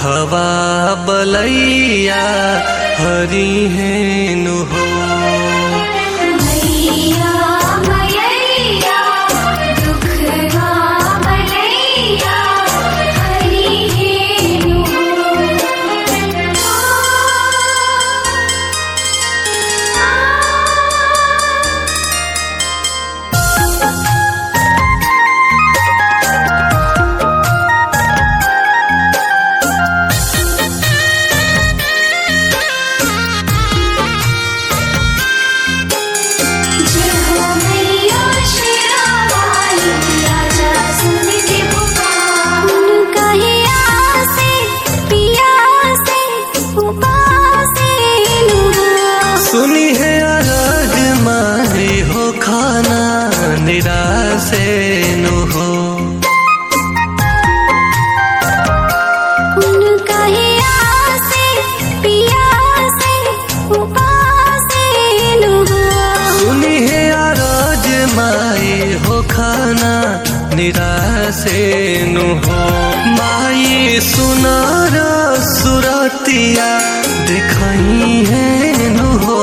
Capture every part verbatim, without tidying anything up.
दुखवा बलैया हरि हेनु हो। मैया मैया दुखवा बलैया हरि हेनु सुनी है अरज मारी हो खाना निराशे नु हो। उनका ही आसे पिया से उपासे नु हो। सुनी है अरज माई हो खाना निराशे नु हो। माई सुनार सुरतिया दिखाई है नु हो।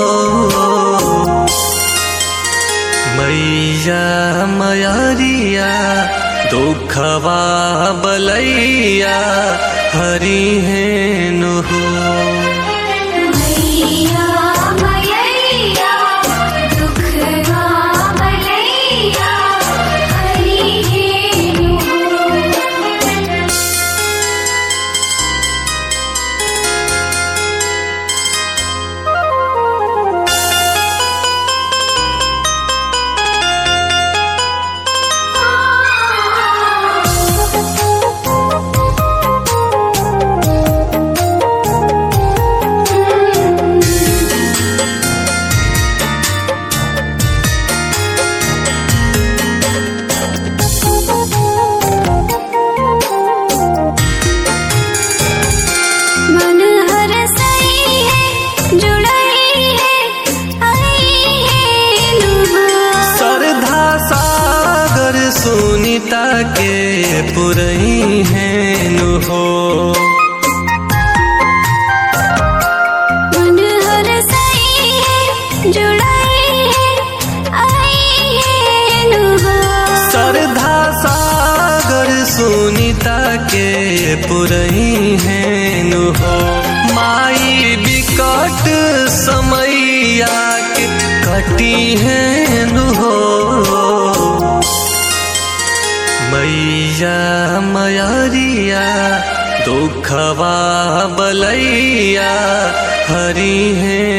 मैया मयरिया दुखवा बलैया हरि हेनु हो। मैया मैया दुखवा बलैया हरि हेनु मन हर सही है जुड़ई है आई है नुहा। सरधा सागर सुनीता के पुरई हेनु हो। मन हर सही है जुड़ई है आई है नुहा। सरधा सागर सुनीता के पुरई हेनु हो। माई बिकट समैया के कटी हेनु हो। मैया मयरिया दुखवा बलैया हरि हेनु